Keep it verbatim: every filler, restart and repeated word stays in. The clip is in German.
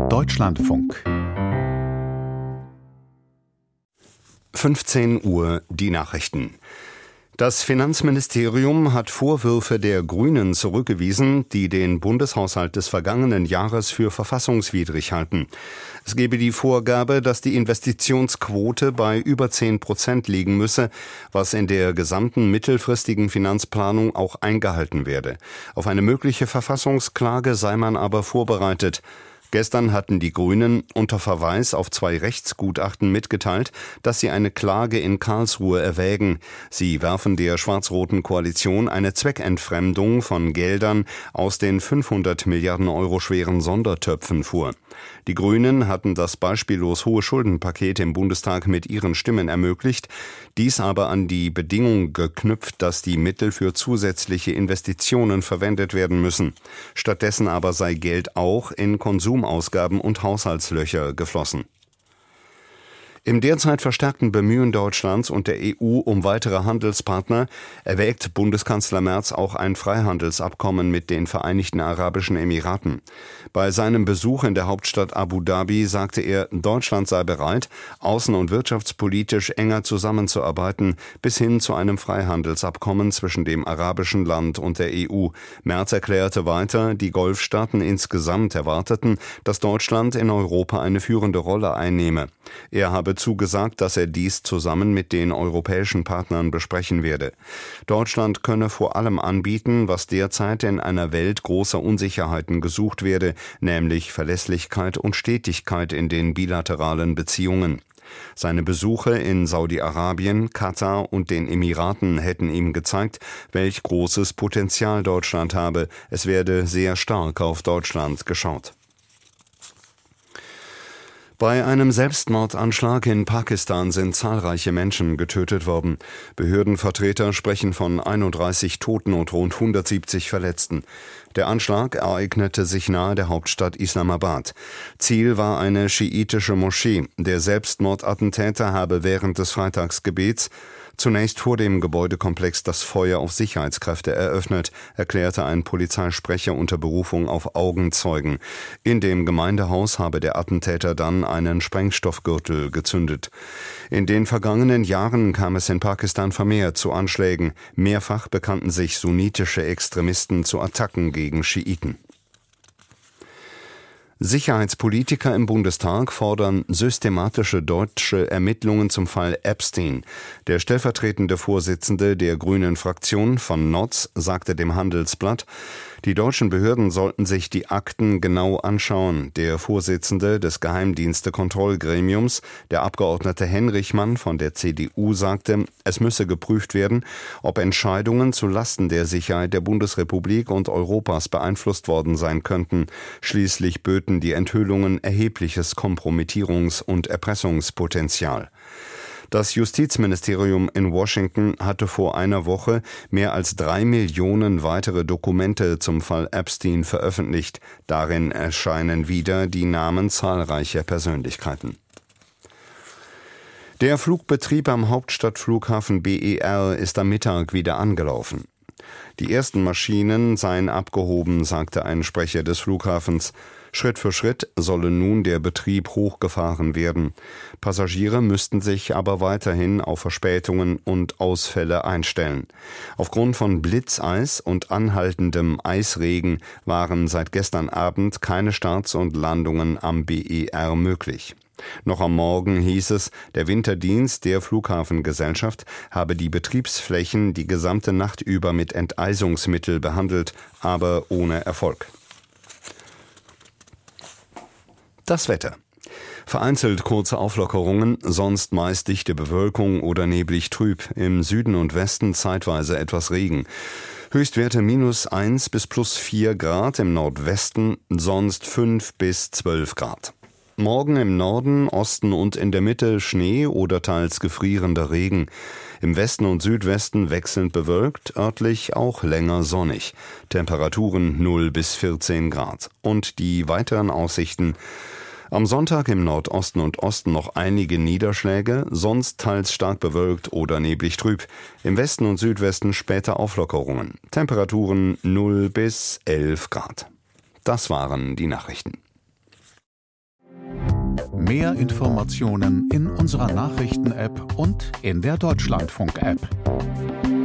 Deutschlandfunk. fünfzehn Uhr die Nachrichten. Das Finanzministerium hat Vorwürfe der Grünen zurückgewiesen, die den Bundeshaushalt des vergangenen Jahres für verfassungswidrig halten. Es gebe die Vorgabe, dass die Investitionsquote bei über zehn Prozent liegen müsse, was in der gesamten mittelfristigen Finanzplanung auch eingehalten werde. Auf eine mögliche Verfassungsklage sei man aber vorbereitet. Gestern hatten die Grünen unter Verweis auf zwei Rechtsgutachten mitgeteilt, dass sie eine Klage in Karlsruhe erwägen. Sie werfen der schwarz-roten Koalition eine Zweckentfremdung von Geldern aus den fünfhundert Milliarden Euro schweren Sondertöpfen vor. Die Grünen hatten das beispiellos hohe Schuldenpaket im Bundestag mit ihren Stimmen ermöglicht, dies aber an die Bedingung geknüpft, dass die Mittel für zusätzliche Investitionen verwendet werden müssen. Stattdessen aber sei Geld auch in Konsumausgaben und Haushaltslöcher geflossen. Im derzeit verstärkten Bemühen Deutschlands und der E U um weitere Handelspartner erwägt Bundeskanzler Merz auch ein Freihandelsabkommen mit den Vereinigten Arabischen Emiraten. Bei seinem Besuch in der Hauptstadt Abu Dhabi sagte er, Deutschland sei bereit, außen- und wirtschaftspolitisch enger zusammenzuarbeiten, bis hin zu einem Freihandelsabkommen zwischen dem arabischen Land und der E U. Merz erklärte weiter, die Golfstaaten insgesamt erwarteten, dass Deutschland in Europa eine führende Rolle einnehme. Er habe zugesagt, dass er dies zusammen mit den europäischen Partnern besprechen werde. Deutschland könne vor allem anbieten, was derzeit in einer Welt großer Unsicherheiten gesucht werde, nämlich Verlässlichkeit und Stetigkeit in den bilateralen Beziehungen. Seine Besuche in Saudi-Arabien, Katar und den Emiraten hätten ihm gezeigt, welch großes Potenzial Deutschland habe. Es werde sehr stark auf Deutschland geschaut. Bei einem Selbstmordanschlag in Pakistan sind zahlreiche Menschen getötet worden. Behördenvertreter sprechen von einunddreißig Toten und rund hundertsiebzig Verletzten. Der Anschlag ereignete sich nahe der Hauptstadt Islamabad. Ziel war eine schiitische Moschee. Der Selbstmordattentäter habe während des Freitagsgebets zunächst vor dem Gebäudekomplex das Feuer auf Sicherheitskräfte eröffnet, erklärte ein Polizeisprecher unter Berufung auf Augenzeugen. In dem Gemeindehaus habe der Attentäter dann einen Sprengstoffgürtel gezündet. In den vergangenen Jahren kam es in Pakistan vermehrt zu Anschlägen. Mehrfach bekannten sich sunnitische Extremisten zu Attacken gegen Schiiten. Sicherheitspolitiker im Bundestag fordern systematische deutsche Ermittlungen zum Fall Epstein. Der stellvertretende Vorsitzende der Grünen-Fraktion von Notz sagte dem Handelsblatt, die deutschen Behörden sollten sich die Akten genau anschauen. Der Vorsitzende des Geheimdienste-Kontrollgremiums, der Abgeordnete Henrichmann von der C D U, sagte, es müsse geprüft werden, ob Entscheidungen zu Lasten der Sicherheit der Bundesrepublik und Europas beeinflusst worden sein könnten. Schließlich böten die Enthüllungen erhebliches Kompromittierungs- und Erpressungspotenzial. Das Justizministerium in Washington hatte vor einer Woche mehr als drei Millionen weitere Dokumente zum Fall Epstein veröffentlicht. Darin erscheinen wieder die Namen zahlreicher Persönlichkeiten. Der Flugbetrieb am Hauptstadtflughafen B E R ist am Mittag wieder angelaufen. Die ersten Maschinen seien abgehoben, sagte ein Sprecher des Flughafens. Schritt für Schritt solle nun der Betrieb hochgefahren werden. Passagiere müssten sich aber weiterhin auf Verspätungen und Ausfälle einstellen. Aufgrund von Blitzeis und anhaltendem Eisregen waren seit gestern Abend keine Starts und Landungen am B E R möglich. Noch am Morgen hieß es, der Winterdienst der Flughafengesellschaft habe die Betriebsflächen die gesamte Nacht über mit Enteisungsmittel behandelt, aber ohne Erfolg. Das Wetter. Vereinzelt kurze Auflockerungen, sonst meist dichte Bewölkung oder neblig trüb. Im Süden und Westen zeitweise etwas Regen. Höchstwerte minus eins bis plus vier Grad im Nordwesten, sonst fünf bis zwölf Grad. Morgen im Norden, Osten und in der Mitte Schnee oder teils gefrierender Regen. Im Westen und Südwesten wechselnd bewölkt, örtlich auch länger sonnig. Temperaturen null bis vierzehn Grad. Und die weiteren Aussichten: am Sonntag im Nordosten und Osten noch einige Niederschläge, sonst teils stark bewölkt oder neblig trüb. Im Westen und Südwesten später Auflockerungen. Temperaturen null bis elf Grad. Das waren die Nachrichten. Mehr Informationen in unserer Nachrichten-App und in der Deutschlandfunk-App.